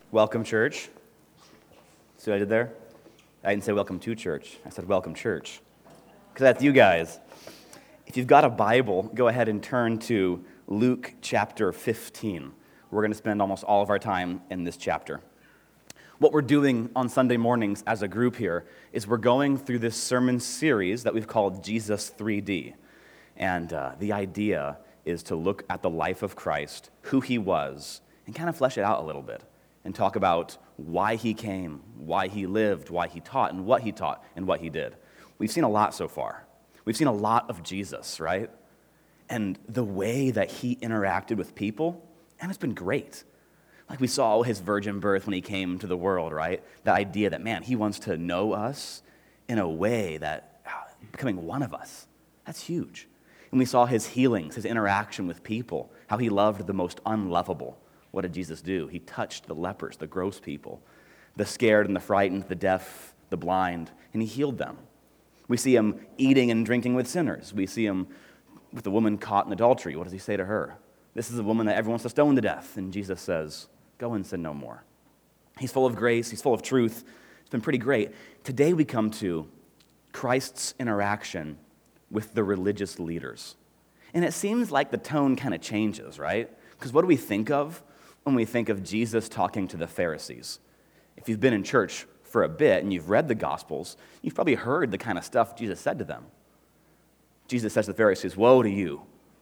Welcome, church. See what I did there? I didn't say welcome to church. I said welcome, church. Because that's you guys. If you've got a Bible, go ahead and turn to Luke chapter 15. We're going to spend almost all of our time in this chapter. What we're doing on Sunday mornings as a group here is we're going through this sermon series that we've called Jesus 3D. And the idea is to look at the life of Christ, who he was, and kind of flesh it out a little bit. And talk about why he came, why he lived, why he taught, and what he did. We've seen a lot so far. We've seen a lot of Jesus, right? And the way that he interacted with people, and it's been great. Like we saw his virgin birth when he came to the world, right? The idea that, man, he wants to know us in a way that becoming one of us. That's huge. And we saw his healings, his interaction with people, how he loved the most unlovable. What did Jesus do? He touched the lepers, the gross people, the scared and the frightened, the deaf, the blind, and he healed them. We see him eating and drinking with sinners. We see him with the woman caught in adultery. What does he say to her? This is a woman that everyone wants to stone to death. And Jesus says, go and sin no more. He's full of grace. He's full of truth. It's been pretty great. Today we come to Christ's interaction with the religious leaders. And it seems like the tone kind of changes, right? Because what do we think of when we think of Jesus talking to the Pharisees? If you've been in church for a bit and you've read the Gospels, you've probably heard the kind of stuff Jesus said to them. Jesus says to the Pharisees, woe to you,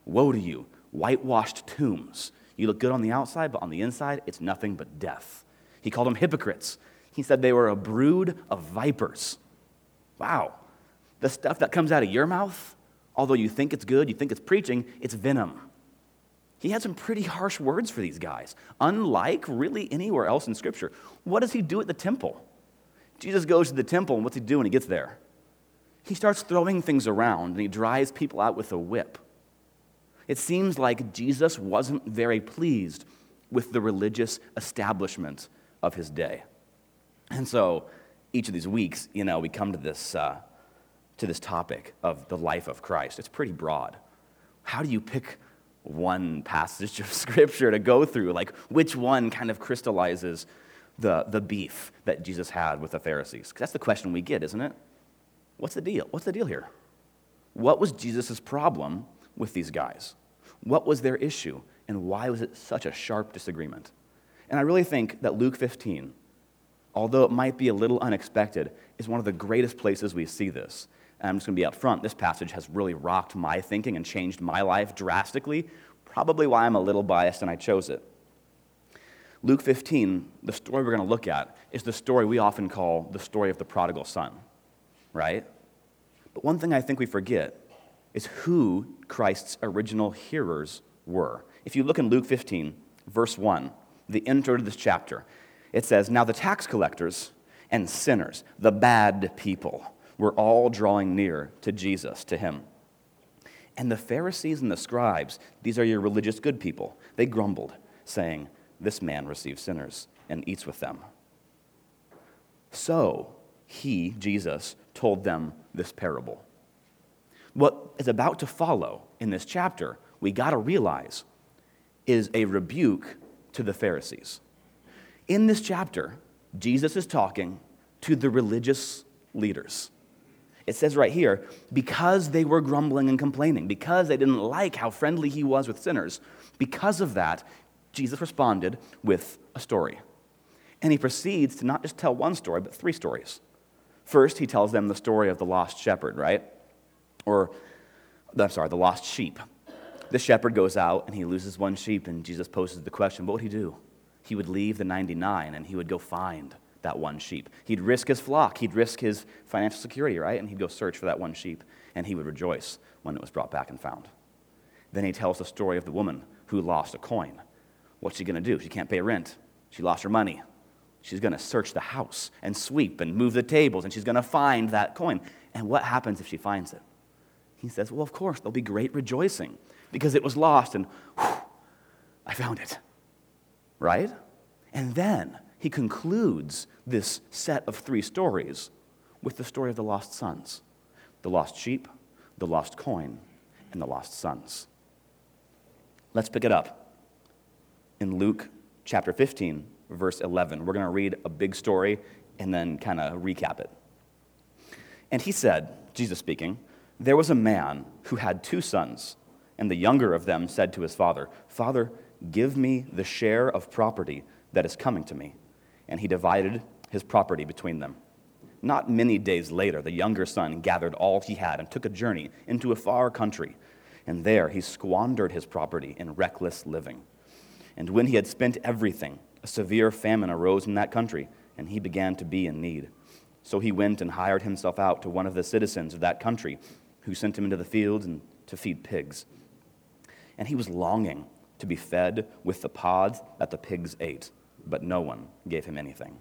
whitewashed tombs. You look good on the outside, but on the inside, it's nothing but death. He called them hypocrites. He said they were a brood of vipers. Wow. The stuff that comes out of your mouth, although you think it's good, you think it's preaching, it's venom. He had some pretty harsh words for these guys, unlike really anywhere else in Scripture. What does he do at the temple? Jesus goes to the temple, and what's he do when he gets there? He starts throwing things around, and he drives people out with a whip. It seems like Jesus wasn't very pleased with the religious establishment of his day. And so each of these weeks, we come to this topic of the life of Christ. It's pretty broad. How do you pick one passage of Scripture to go through? Like, which one kind of crystallizes the beef that Jesus had with the Pharisees? Because that's the question we get, isn't it? What's the deal? What's the deal here? What was Jesus' problem with these guys? What was their issue? And why was it such a sharp disagreement? And I really think that Luke 15, although it might be a little unexpected, is one of the greatest places we see this. And I'm just going to be up front. This passage has really rocked my thinking and changed my life drastically, probably why I'm a little biased and I chose it. Luke 15, the story we're going to look at, is the story we often call the story of the prodigal son, right? But one thing I think we forget is who Christ's original hearers were. If you look in Luke 15, verse 1, the intro to this chapter, it says, now the tax collectors and sinners, the bad people, were all drawing near to Jesus, to him. And the Pharisees and the scribes, these are your religious good people, they grumbled, saying, this man receives sinners and eats with them. So he, Jesus, told them this parable. What is about to follow in this chapter, we got to realize, is a rebuke to the Pharisees. In this chapter, Jesus is talking to the religious leaders. It says right here, because they were grumbling and complaining, because they didn't like how friendly he was with sinners, because of that, Jesus responded with a story. And he proceeds to not just tell one story, but three stories. First, he tells them the story of the lost shepherd, right? The lost sheep. The shepherd goes out and he loses one sheep, and Jesus poses the question, what would he do? He would leave the 99 and he would go find that one sheep. He'd risk his flock. He'd risk his financial security, right? And he'd go search for that one sheep, and he would rejoice when it was brought back and found. Then he tells the story of the woman who lost a coin. What's she going to do? She can't pay rent. She lost her money. She's going to search the house and sweep and move the tables, and she's going to find that coin. And what happens if she finds it? He says, well, of course, there'll be great rejoicing because it was lost, and I found it, right? And then he concludes this set of three stories with the story of the lost sons, the lost sheep, the lost coin, and the lost sons. Let's pick it up in Luke chapter 15, verse 11. We're going to read a big story and then kind of recap it. And he said, Jesus speaking, "There was a man who had 2 sons, and the younger of them said to his father, 'Father, give me the share of property that is coming to me.' And he divided his property between them. Not many days later, the younger son gathered all he had and took a journey into a far country. And there he squandered his property in reckless living. And when he had spent everything, a severe famine arose in that country, and he began to be in need. So he went and hired himself out to one of the citizens of that country, who sent him into the fields and to feed pigs. And he was longing to be fed with the pods that the pigs ate, but no one gave him anything.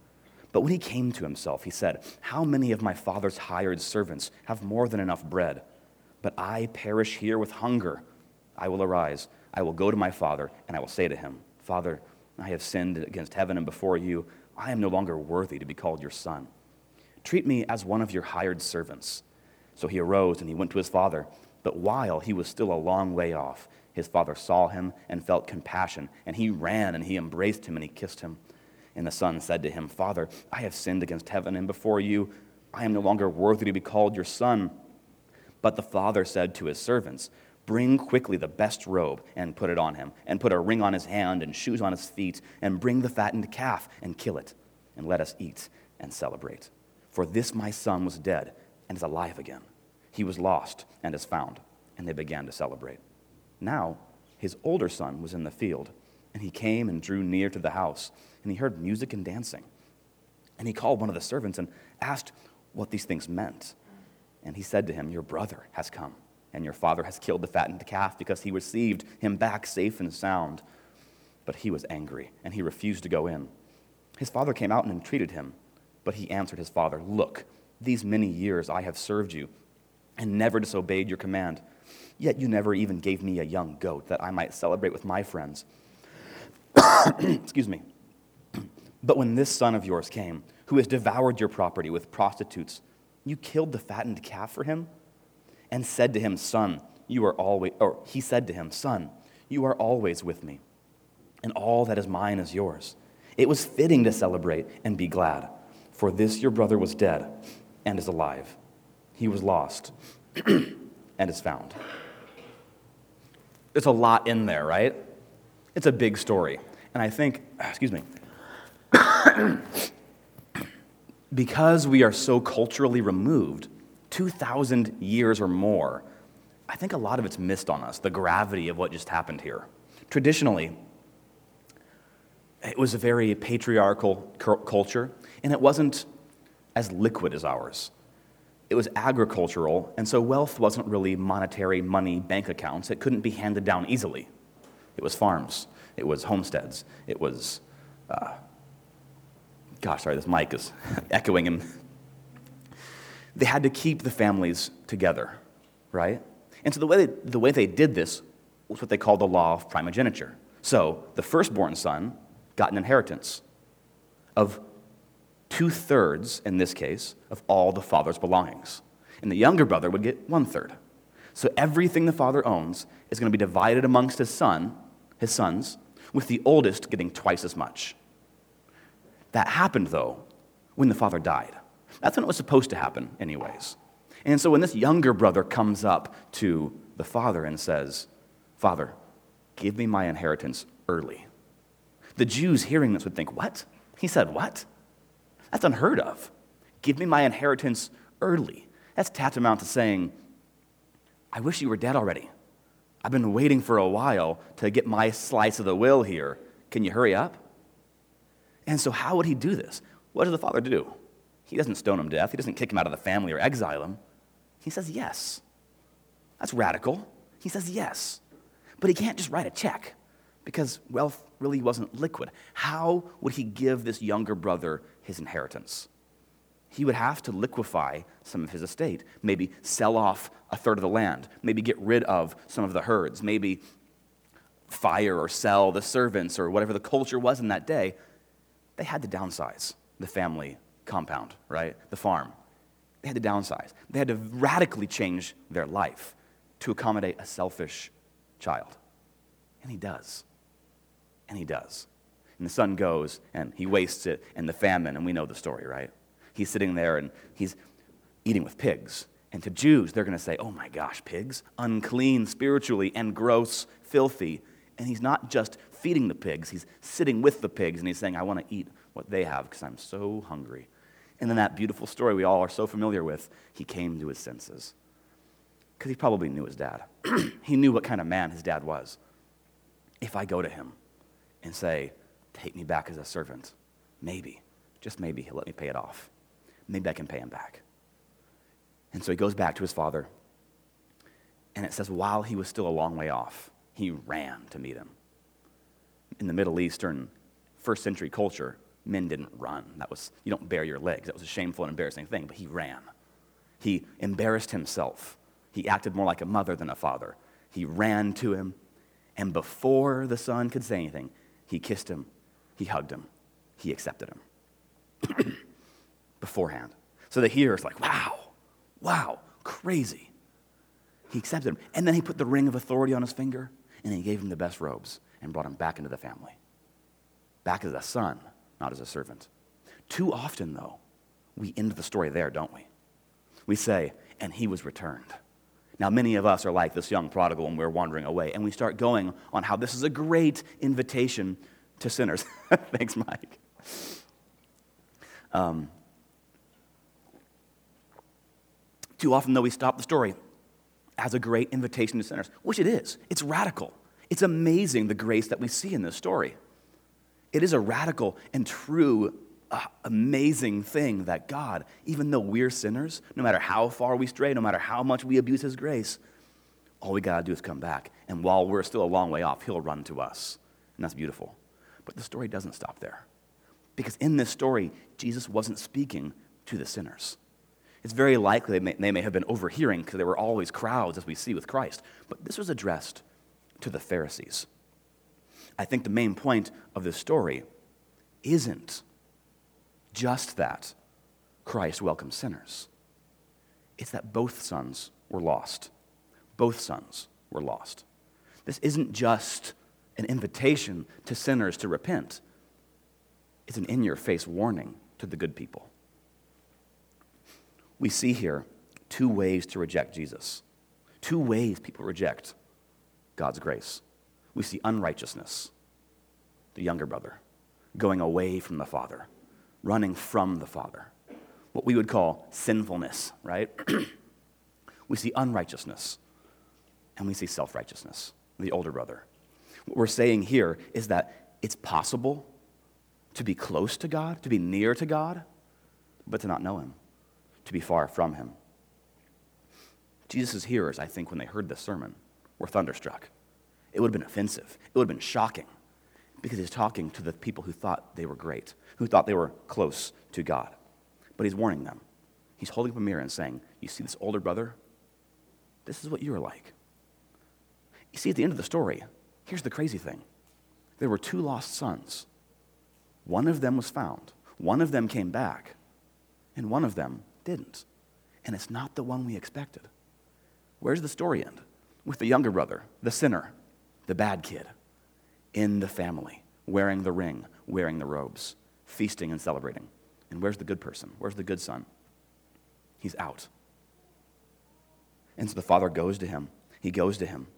But when he came to himself, he said, 'How many of my father's hired servants have more than enough bread? But I perish here with hunger. I will arise, I will go to my father, and I will say to him, Father, I have sinned against heaven and before you. I am no longer worthy to be called your son. Treat me as one of your hired servants.' So he arose and he went to his father. But while he was still a long way off, his father saw him and felt compassion, and he ran and he embraced him and he kissed him. And the son said to him, 'Father, I have sinned against heaven and before you. I am no longer worthy to be called your son.' But the father said to his servants, 'Bring quickly the best robe and put it on him, and put a ring on his hand and shoes on his feet, and bring the fattened calf and kill it, and let us eat and celebrate. For this my son was dead and is alive again. He was lost and is found.' And they began to celebrate. Now his older son was in the field, and he came and drew near to the house, and he heard music and dancing. And he called one of the servants and asked what these things meant. And he said to him, 'Your brother has come, and your father has killed the fattened calf because he received him back safe and sound.' But he was angry, and he refused to go in. His father came out and entreated him, but he answered his father, 'Look, these many years I have served you, and never disobeyed your command. Yet you never even gave me a young goat that I might celebrate with my friends.' Excuse me. But when this son of yours came, who has devoured your property with prostitutes, you killed the fattened calf for him?' And said to him, 'Son, you are always,' or he said to him, 'Son, you are always with me, and all that is mine is yours. It was fitting to celebrate and be glad, for this your brother was dead and is alive. He was lost and is found.'" There's a lot in there, right? It's a big story. And I think, because we are so culturally removed, 2,000 years or more, I think a lot of it's missed on us, the gravity of what just happened here. Traditionally, it was a very patriarchal culture, and it wasn't as liquid as ours. It was agricultural, and so wealth wasn't really monetary money bank accounts. It couldn't be handed down easily. It was farms. It was homesteads. It was, this mic is echoing him. They had to keep the families together, right? And so the way they did this was what they called the law of primogeniture. So the firstborn son got an inheritance of 2/3, in this case, of all the father's belongings. And the younger brother would get 1/3. So everything the father owns is going to be divided amongst his sons, with the oldest getting twice as much. That happened, though, when the father died. That's when it was supposed to happen, anyways. And so when this younger brother comes up to the father and says, "Father, give me my inheritance early," the Jews hearing this would think, "What? He said what? That's unheard of. Give me my inheritance early." That's tantamount to saying, "I wish you were dead already. I've been waiting for a while to get my slice of the will here. Can you hurry up?" And so how would he do this? What does the father do? He doesn't stone him to death. He doesn't kick him out of the family or exile him. He says yes. That's radical. He says yes. But he can't just write a check because wealth really wasn't liquid. How would he give this younger brother his inheritance? He would have to liquefy some of his estate, maybe sell off 1/3 of the land, maybe get rid of some of the herds, maybe fire or sell the servants or whatever the culture was in that day. They had to downsize the family compound, right? The farm. They had to downsize. They had to radically change their life to accommodate a selfish child. And he does. And he does. And the son goes, and he wastes it in the famine, and we know the story, right? He's sitting there, and he's eating with pigs. And to Jews, they're going to say, oh my gosh, pigs? Unclean spiritually and gross, filthy. And he's not just feeding the pigs, he's sitting with the pigs, and he's saying, I want to eat what they have because I'm so hungry. And then that beautiful story we all are so familiar with, he came to his senses. Because he probably knew his dad. He knew what kind of man his dad was. If I go to him and say, take me back as a servant, maybe, just maybe, he'll let me pay it off. Maybe I can pay him back. And so he goes back to his father, and it says while he was still a long way off, he ran to meet him. In the Middle Eastern first century culture, men didn't run. You don't bare your legs. That was a shameful and embarrassing thing, but he ran. He embarrassed himself. He acted more like a mother than a father. He ran to him, and before the son could say anything, he kissed him, he hugged him, he accepted him beforehand. So the hearer's like, wow, crazy. He accepted him, and then he put the ring of authority on his finger, and he gave him the best robes and brought him back into the family. Back as a son, not as a servant. Too often, though, we end the story there, don't we? We say, and he was returned. Now, many of us are like this young prodigal and we're wandering away, and we start going on how this is a great invitation to sinners. Thanks, Mike. Too often, though, we stop the story as a great invitation to sinners, which it is. It's radical. It's amazing the grace that we see in this story. It is a radical and true, amazing thing that God, even though we're sinners, no matter how far we stray, no matter how much we abuse his grace, all we got to do is come back. And while we're still a long way off, he'll run to us. And that's beautiful. But the story doesn't stop there. Because in this story, Jesus wasn't speaking to the sinners. It's very likely they may have been overhearing because there were always crowds, as we see with Christ. But this was addressed to the Pharisees. I think the main point of this story isn't just that Christ welcomes sinners. It's that both sons were lost. Both sons were lost. This isn't just an invitation to sinners to repent. It's an in-your-face warning to the good people. We see here two ways to reject Jesus. Two ways people reject God's grace. We see unrighteousness, the younger brother, going away from the father, running from the father. What we would call sinfulness, right? We see unrighteousness, and we see self-righteousness, the older brother. What we're saying here is that it's possible to be close to God, to be near to God, but to not know him, to be far from him. Jesus' hearers, I think, when they heard this sermon, were thunderstruck. It would have been offensive. It would have been shocking because he's talking to the people who thought they were great, who thought they were close to God. But he's warning them. He's holding up a mirror and saying, you see this older brother? This is what you're like. You see, at the end of the story, here's the crazy thing. There were two lost sons. One of them was found. One of them came back. And one of them didn't. And it's not the one we expected. Where's the story end? With the younger brother, the sinner, the bad kid, in the family, wearing the ring, wearing the robes, feasting and celebrating. And where's the good person? Where's the good son? He's out. And so the father goes to him. He goes to him.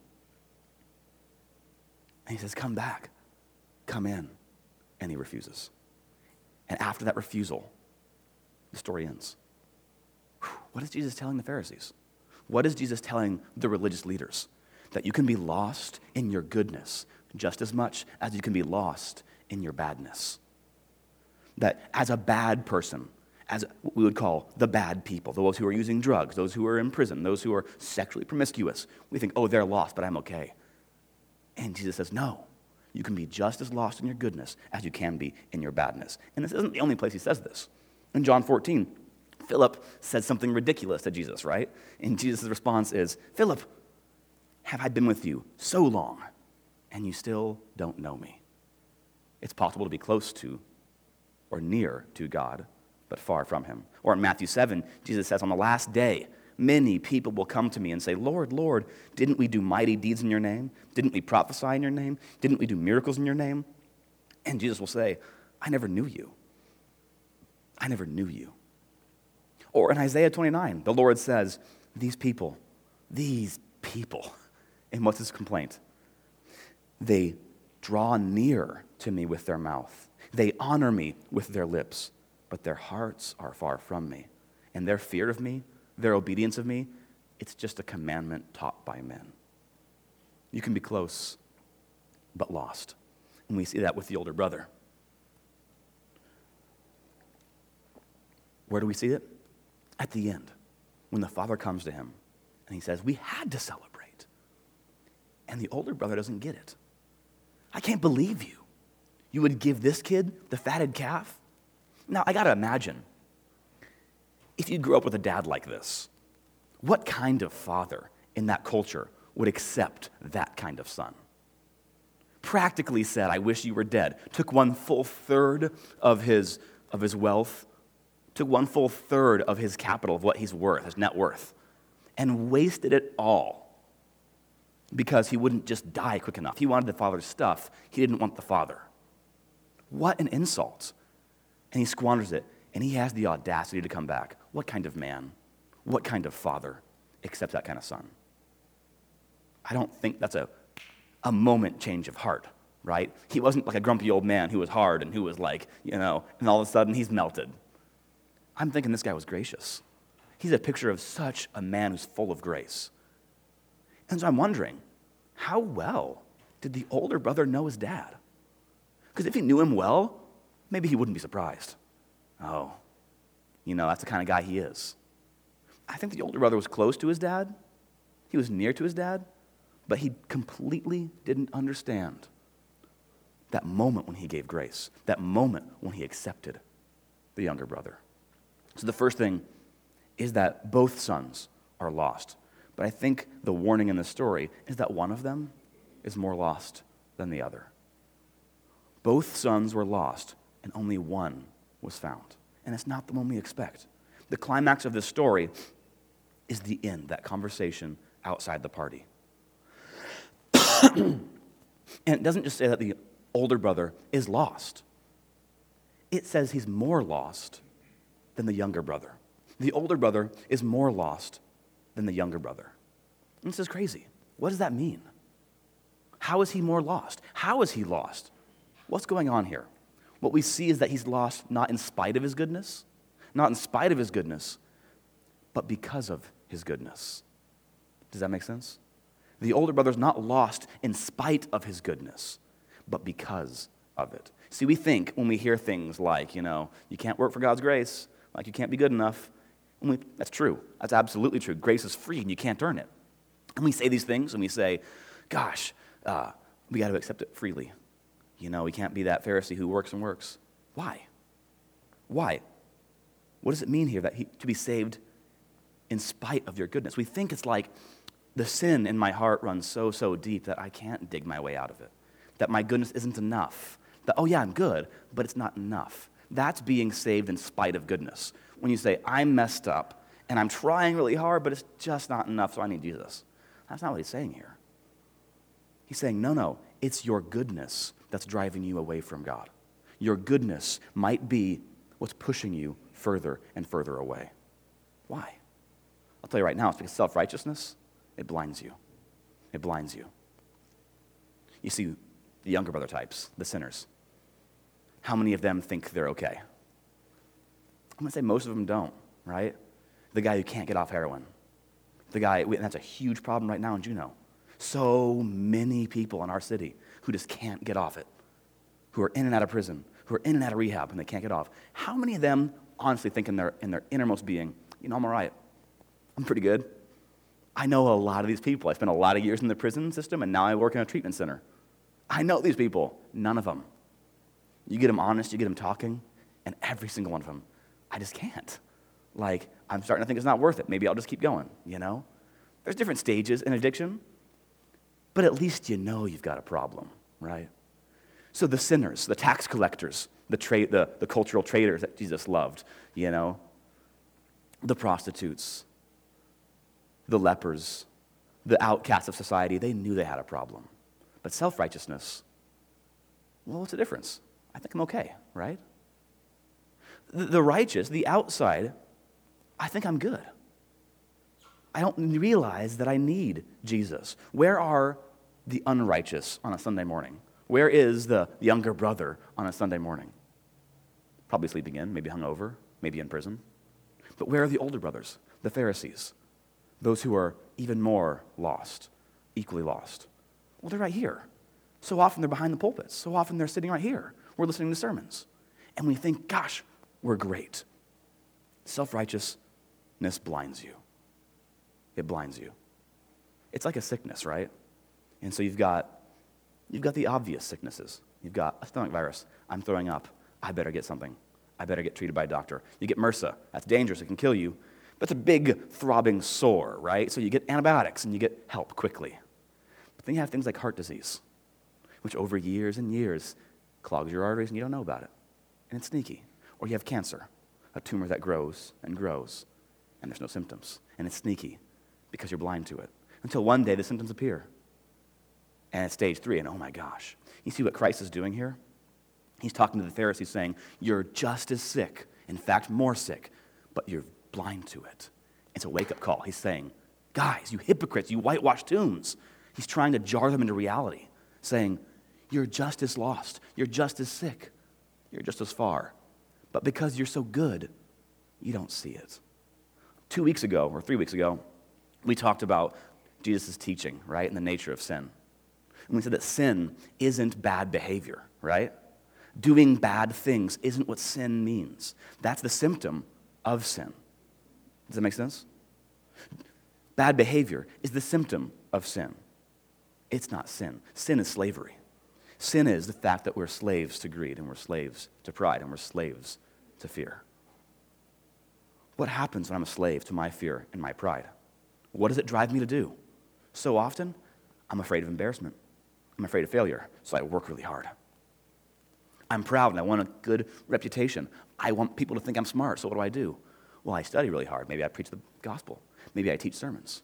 And he says, come back. Come in. And he refuses. And after that refusal, the story ends. What is Jesus telling the Pharisees? What is Jesus telling the religious leaders? That you can be lost in your goodness just as much as you can be lost in your badness. That as a bad person, as what we would call the bad people, those who are using drugs, those who are in prison, those who are sexually promiscuous, we think, oh, they're lost, but I'm okay. And Jesus says, no, you can be just as lost in your goodness as you can be in your badness. And this isn't the only place he says this. In John 14, Philip says something ridiculous to Jesus, right? And Jesus' response is, Philip, have I been with you so long, and you still don't know me? It's possible to be close to or near to God, but far from him. Or in Matthew 7, Jesus says, on the last day, many people will come to me and say, Lord, Lord, didn't we do mighty deeds in your name? Didn't we prophesy in your name? Didn't we do miracles in your name? And Jesus will say, I never knew you. I never knew you. Or in Isaiah 29, the Lord says, these people, and what's his complaint? They draw near to me with their mouth. They honor me with their lips, but their hearts are far from me. And their fear of me, their obedience of me, it's just a commandment taught by men. You can be close, but lost. And we see that with the older brother. Where do we see it? At the end, when the father comes to him and he says, we had to celebrate. And the older brother doesn't get it. I can't believe you. You would give this kid the fatted calf? Now, I got to imagine, if you grew up with a dad like this, what kind of father in that culture would accept that kind of son? Practically said, I wish you were dead. Took 1/3 of his wealth, took 1/3 of his capital, of what he's worth, his net worth, and wasted it all because he wouldn't just die quick enough. He wanted the father's stuff. He didn't want the father. What an insult. And he squanders it, and he has the audacity to come back. What kind of man, what kind of father accepts that kind of son? I don't think that's a moment change of heart, right? He wasn't like a grumpy old man who was hard and who was like, and all of a sudden he's melted. I'm thinking this guy was gracious. He's a picture of such a man who's full of grace. And so I'm wondering, how well did the older brother know his dad? Because if he knew him well, maybe he wouldn't be surprised. Oh, that's the kind of guy he is. I think the older brother was close to his dad. He was near to his dad, but he completely didn't understand that moment when he gave grace, that moment when he accepted the younger brother. So the first thing is that both sons are lost. But I think the warning in the story is that one of them is more lost than the other. Both sons were lost, and only one was found. And it's not the one we expect. The climax of this story is the end, that conversation outside the party. And it doesn't just say that the older brother is lost. It says he's more lost than the younger brother. The older brother is more lost than the younger brother. And this is crazy. What does that mean? How is he more lost? How is he lost? What's going on here? What we see is that he's lost not in spite of his goodness, but because of his goodness. Does that make sense? The older brother's not lost in spite of his goodness, but because of it. See, we think when we hear things like, you can't work for God's grace, like you can't be good enough. That's true. That's absolutely true. Grace is free and you can't earn it. And we say these things and we say, gosh, we got to accept it freely. We can't be that Pharisee who works and works. Why? Why? What does it mean here to be saved in spite of your goodness? We think it's like the sin in my heart runs so deep that I can't dig my way out of it. That my goodness isn't enough. That, I'm good, but it's not enough. That's being saved in spite of goodness. When you say, I'm messed up, and I'm trying really hard, but it's just not enough, so I need Jesus. That's not what he's saying here. He's saying, no, it's your goodness that's driving you away from God. Your goodness might be what's pushing you further and further away. Why? I'll tell you right now, it's because self-righteousness, it blinds you. It blinds you. You see, the younger brother types, the sinners, how many of them think they're okay? I'm going to say most of them don't, right? The guy who can't get off heroin. And that's a huge problem right now in Juneau. So many people in our city who just can't get off it, who are in and out of prison, who are in and out of rehab, and they can't get off. How many of them honestly think in their innermost being, I'm all right. I'm pretty good. I know a lot of these people. I spent a lot of years in the prison system, and now I work in a treatment center. I know these people. None of them. You get them honest, you get them talking, and every single one of them, I just can't. I'm starting to think it's not worth it. Maybe I'll just keep going, There's different stages in addiction, but at least you've got a problem, right? So the sinners, the tax collectors, the cultural traitors that Jesus loved, the prostitutes, the lepers, the outcasts of society, they knew they had a problem. But self-righteousness, what's the difference? I think I'm okay, right? The righteous, the outside, I think I'm good. I don't realize that I need Jesus. Where are the unrighteous on a Sunday morning? Where is the younger brother on a Sunday morning? Probably sleeping in, maybe hungover, maybe in prison. But where are the older brothers, the Pharisees, those who are even more lost, equally lost? Well, they're right here. So often they're behind the pulpits. So often they're sitting right here. We're listening to sermons. And we think, gosh, we're great. Self-righteousness blinds you. It blinds you. It's like a sickness, right? And so you've got the obvious sicknesses. You've got a stomach virus. I'm throwing up. I better get something. I better get treated by a doctor. You get MRSA. That's dangerous. It can kill you. But it's a big throbbing sore, right? So you get antibiotics and you get help quickly. But then you have things like heart disease, which over years and years clogs your arteries and you don't know about it. And it's sneaky. Or you have cancer, a tumor that grows and grows, and there's no symptoms. And it's sneaky because you're blind to it. Until one day the symptoms appear. And it's stage 3, and oh my gosh. You see what Christ is doing here? He's talking to the Pharisees saying, you're just as sick, in fact, more sick, but you're blind to it. It's a wake-up call. He's saying, guys, you hypocrites, you whitewashed tombs. He's trying to jar them into reality, saying, you're just as lost, you're just as sick, you're just as far. But because you're so good, you don't see it. 2 weeks ago, or 3 weeks ago, we talked about Jesus' teaching, right, and the nature of sin. And we said that sin isn't bad behavior, right? Doing bad things isn't what sin means. That's the symptom of sin. Does that make sense? Bad behavior is the symptom of sin. It's not sin. Sin is slavery. Sin is the fact that we're slaves to greed, and we're slaves to pride, and we're slaves to fear. What happens when I'm a slave to my fear and my pride? What does it drive me to do? So often, I'm afraid of embarrassment. I'm afraid of failure, so I work really hard. I'm proud and I want a good reputation. I want people to think I'm smart, so what do? Well, I study really hard. Maybe I preach the gospel. Maybe I teach sermons.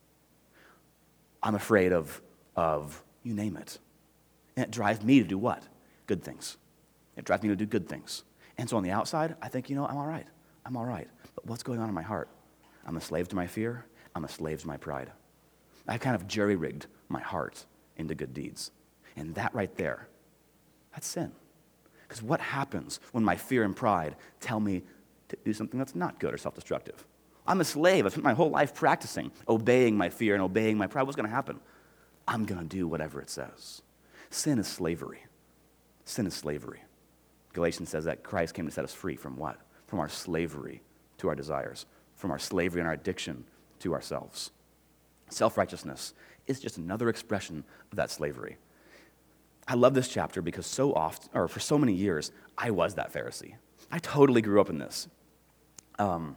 I'm afraid of you name it. And it drives me to do what? Good things. It drives me to do good things. And so on the outside, I think, I'm all right. I'm all right. But what's going on in my heart? I'm a slave to my fear. I'm a slave to my pride. I've kind of jerry-rigged my heart into good deeds. And that right there, that's sin. Because what happens when my fear and pride tell me to do something that's not good or self-destructive? I'm a slave. I've spent my whole life practicing obeying my fear and obeying my pride. What's going to happen? I'm going to do whatever it says. Sin is slavery. Sin is slavery. Galatians says that Christ came to set us free from what? From our slavery to our desires, from our slavery and our addiction to ourselves. Self-righteousness is just another expression of that slavery. I love this chapter because so often, or for so many years, I was that Pharisee. I totally grew up in this. I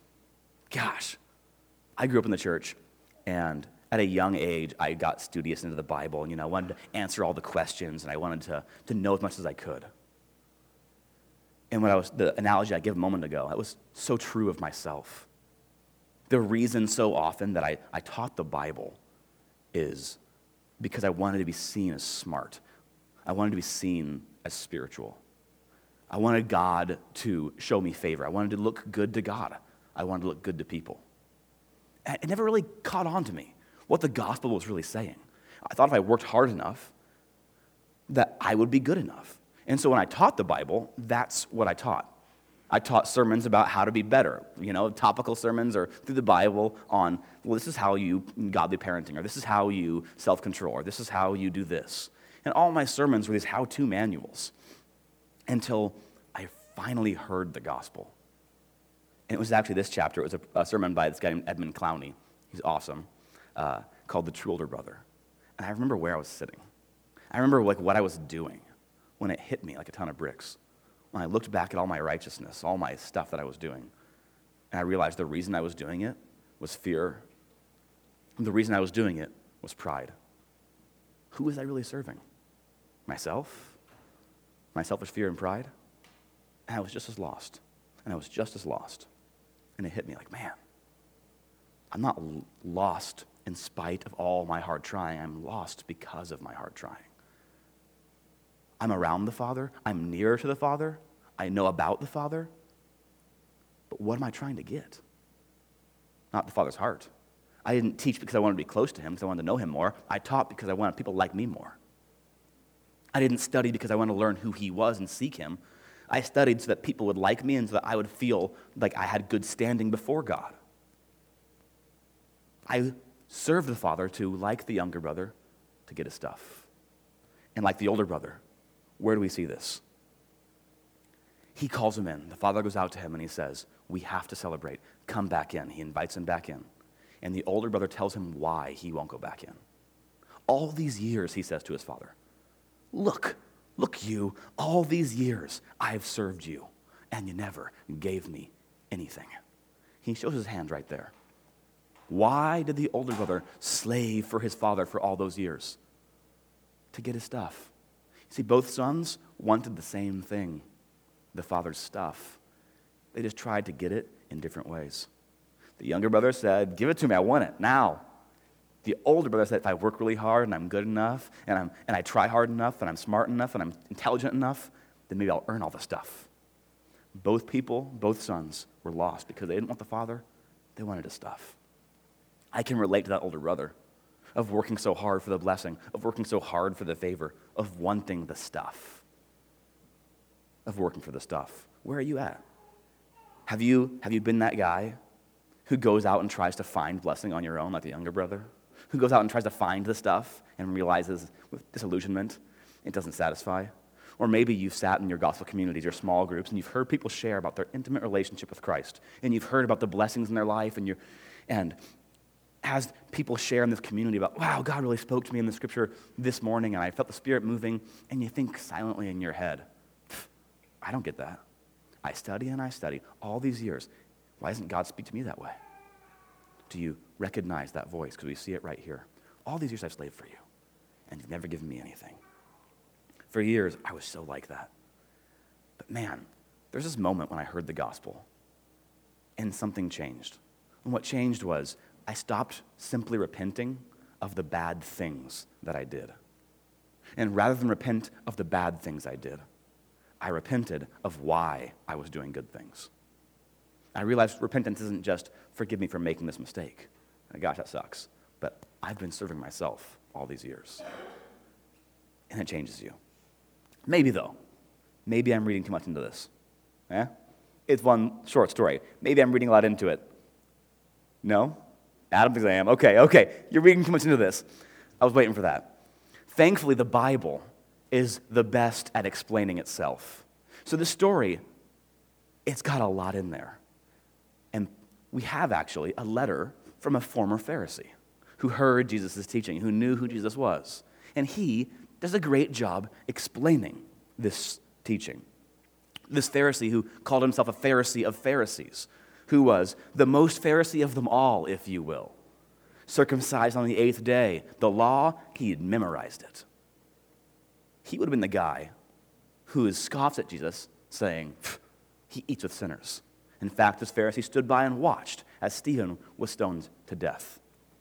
grew up in the church, and at a young age, I got studious into the Bible, and I wanted to answer all the questions, and I wanted to know as much as I could. And the analogy I gave a moment ago, that was so true of myself. The reason so often that I taught the Bible is because I wanted to be seen as smart. I wanted to be seen as spiritual. I wanted God to show me favor. I wanted to look good to God. I wanted to look good to people. And it never really caught on to me what the gospel was really saying. I thought if I worked hard enough, that I would be good enough. And so when I taught the Bible, that's what I taught. I taught sermons about how to be better, topical sermons or through the Bible on, well, this is how you godly parenting, or this is how you self-control, or this is how you do this. And all my sermons were these how-to manuals until I finally heard the gospel. And it was actually this chapter. It was a sermon by this guy named Edmund Clowney. He's awesome, called The True Older Brother. And I remember where I was sitting. I remember what I was doing when it hit me like a ton of bricks. When I looked back at all my righteousness, all my stuff that I was doing, and I realized the reason I was doing it was fear. And the reason I was doing it was pride. Who was I really serving? Myself? My selfish fear and pride? And I was just as lost. And And it hit me like, man, I'm not lost in spite of all my hard trying. I'm lost because of my hard trying. I'm around the Father. I'm nearer to the Father. I know about the Father. But what am I trying to get? Not the Father's heart. I didn't teach because I wanted to be close to him, because I wanted to know him more. I taught because I wanted people to like me more. I didn't study because I wanted to learn who he was and seek him. I studied so that people would like me and so that I would feel like I had good standing before God. I served the Father to, like the younger brother, to get his stuff. And like the older brother, where do we see this? He calls him in. The Father goes out to him and he says, we have to celebrate. Come back in. He invites him back in. And the older brother tells him why he won't go back in. All these years, he says to his father, look you, all these years I've served you, and you never gave me anything. He shows his hand right there. Why did the older brother slave for his father for all those years? To get his stuff. See, both sons wanted the same thing, the father's stuff. They just tried to get it in different ways. The younger brother said, give it to me, I want it now. The older brother said, if I work really hard and I'm good enough and I try hard enough and I'm smart enough and I'm intelligent enough, then maybe I'll earn all the stuff. Both people, both sons, were lost because they didn't want the father, they wanted his stuff. I can relate to that older brother of working so hard for the blessing, of working so hard for the favor, of wanting the stuff, of working for the stuff. Where are you at? Have you been that guy who goes out and tries to find blessing on your own like the younger brother? Who goes out and tries to find the stuff and realizes with disillusionment it doesn't satisfy? Or maybe you've sat in your gospel communities, your small groups, and you've heard people share about their intimate relationship with Christ, and you've heard about the blessings in their life, and as people share in this community about, wow, God really spoke to me in the scripture this morning, and I felt the Spirit moving, and you think silently in your head, I don't get that. I study and I study all these years. Why doesn't God speak to me that way? Do you recognize that voice? Because we see it right here. All these years I've slaved for you, and you've never given me anything. For years, I was so like that. But man, there's this moment when I heard the gospel, and something changed. And what changed was I stopped simply repenting of the bad things that I did. And rather than repent of the bad things I did, I repented of why I was doing good things. I realized repentance isn't just forgive me for making this mistake. Gosh, that sucks. But I've been serving myself all these years. And it changes you. Maybe though. Maybe I'm reading too much into this. Yeah? It's one short story. Maybe I'm reading a lot into it. No? Adam thinks I am. Okay. You're reading too much into this. I was waiting for that. Thankfully, the Bible is the best at explaining itself. So this story, it's got a lot in there. And we have actually a letter from a former Pharisee who heard Jesus' teaching, who knew who Jesus was. And he does a great job explaining this teaching. This Pharisee who called himself a Pharisee of Pharisees, who was the most Pharisee of them all, if you will. Circumcised on the 8th day. The law, he had memorized it. He would have been the guy who scoffs at Jesus, saying, he eats with sinners. In fact, this Pharisee stood by and watched as Stephen was stoned to death.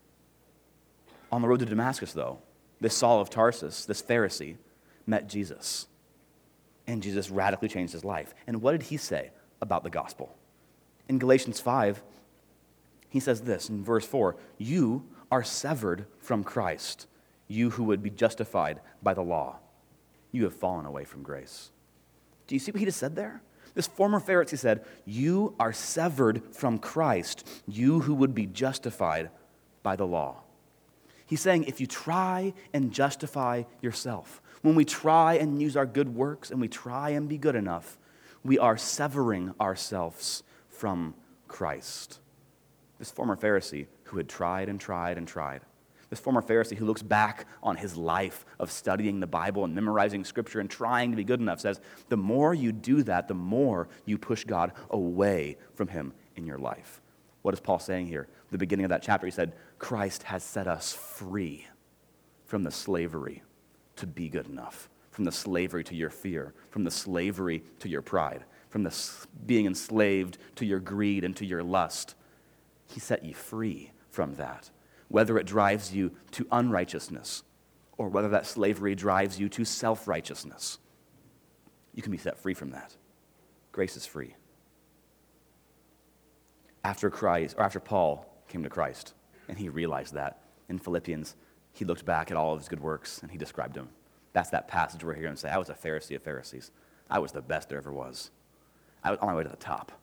On the road to Damascus, though, this Saul of Tarsus, this Pharisee, met Jesus. And Jesus radically changed his life. And what did he say about the gospel? In Galatians 5, he says this in verse 4, you are severed from Christ, you who would be justified by the law. You have fallen away from grace. Do you see what he just said there? This former Pharisee said, you are severed from Christ, you who would be justified by the law. He's saying if you try and justify yourself, when we try and use our good works and we try and be good enough, we are severing ourselves from Christ. This former Pharisee who had tried and tried and tried, this former Pharisee who looks back on his life of studying the Bible and memorizing Scripture and trying to be good enough, says, the more you do that, the more you push God away from him in your life. What is Paul saying here? The beginning of that chapter, he said, Christ has set us free from the slavery to be good enough, from the slavery to your fear, from the slavery to your pride, from the being enslaved to your greed and to your lust. He set you free from that. Whether it drives you to unrighteousness or whether that slavery drives you to self-righteousness. You can be set free from that. Grace is free. After Paul came to Christ, and he realized that, in Philippians, he looked back at all of his good works, and he described them. That's that passage we're hearing him say, I was a Pharisee of Pharisees. I was the best there ever was. I was on my way to the top.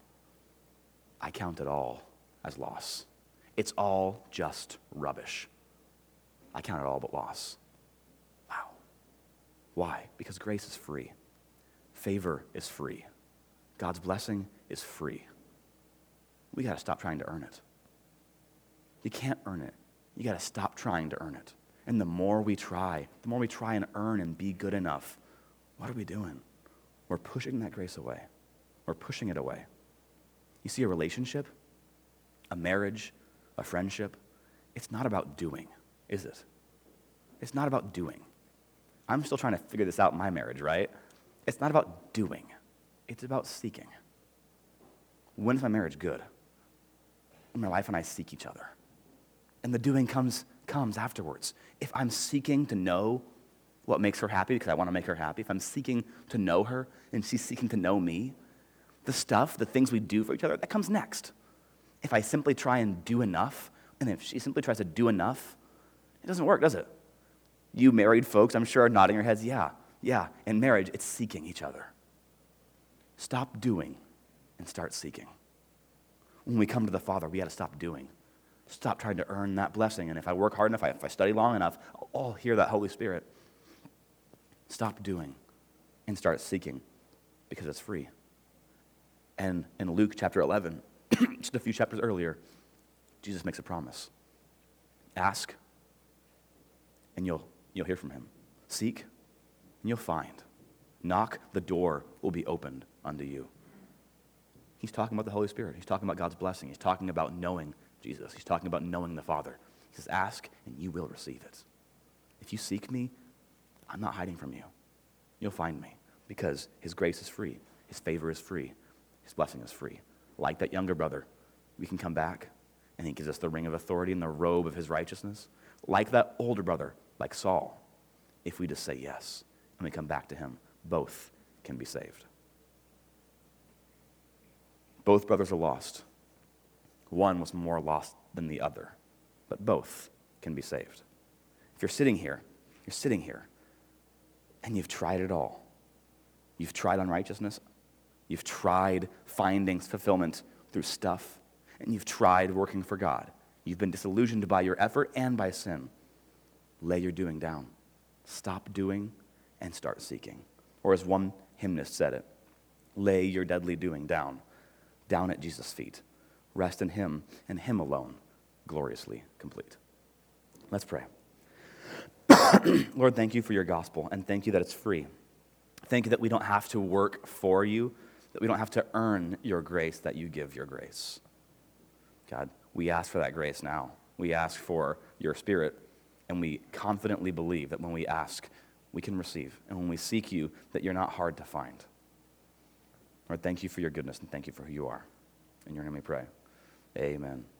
I count it all as loss. It's all just rubbish. I count it all but loss. Wow. Why? Because grace is free. Favor is free. God's blessing is free. We got to stop trying to earn it. You can't earn it. You got to stop trying to earn it. And the more we try and earn and be good enough, what are we doing? We're pushing that grace away. We're pushing it away. You see, a relationship, a marriage, a friendship, it's not about doing, is it? It's not about doing. I'm still trying to figure this out in my marriage, right? It's not about doing. It's about seeking. When is my marriage good? When my wife and I seek each other. And the doing comes afterwards. If I'm seeking to know what makes her happy because I want to make her happy, if I'm seeking to know her and she's seeking to know me, the things we do for each other, that comes next. If I simply try and do enough, and if she simply tries to do enough, it doesn't work, does it? You married folks, I'm sure, are nodding your heads, yeah. In marriage, it's seeking each other. Stop doing and start seeking. When we come to the Father, we got to stop doing. Stop trying to earn that blessing. And if I work hard enough, if I study long enough, I'll hear that Holy Spirit. Stop doing and start seeking because it's free. And in Luke chapter 11, just a few chapters earlier, Jesus makes a promise. Ask, and you'll hear from him. Seek, and you'll find. Knock, the door will be opened unto you. He's talking about the Holy Spirit. He's talking about God's blessing. He's talking about knowing Jesus. He's talking about knowing the Father. He says, ask, and you will receive it. If you seek me, I'm not hiding from you. You'll find me because his grace is free. His favor is free. His blessing is free. Like that younger brother, we can come back, and he gives us the ring of authority and the robe of his righteousness. Like that older brother, like Saul, if we just say yes and we come back to him, both can be saved. Both brothers are lost. One was more lost than the other, but both can be saved. If you're sitting here, and you've tried it all. You've tried unrighteousness. You've tried finding fulfillment through stuff, and you've tried working for God. You've been disillusioned by your effort and by sin. Lay your doing down. Stop doing and start seeking. Or as one hymnist said it, lay your deadly doing down at Jesus' feet. Rest in him and him alone, gloriously complete. Let's pray. Lord, thank you for your gospel, and thank you that it's free. Thank you that we don't have to work for you, that we don't have to earn your grace, that you give your grace. God, we ask for that grace now. We ask for your Spirit, and we confidently believe that when we ask, we can receive. And when we seek you, that you're not hard to find. Lord, thank you for your goodness, and thank you for who you are. In your name we pray. Amen.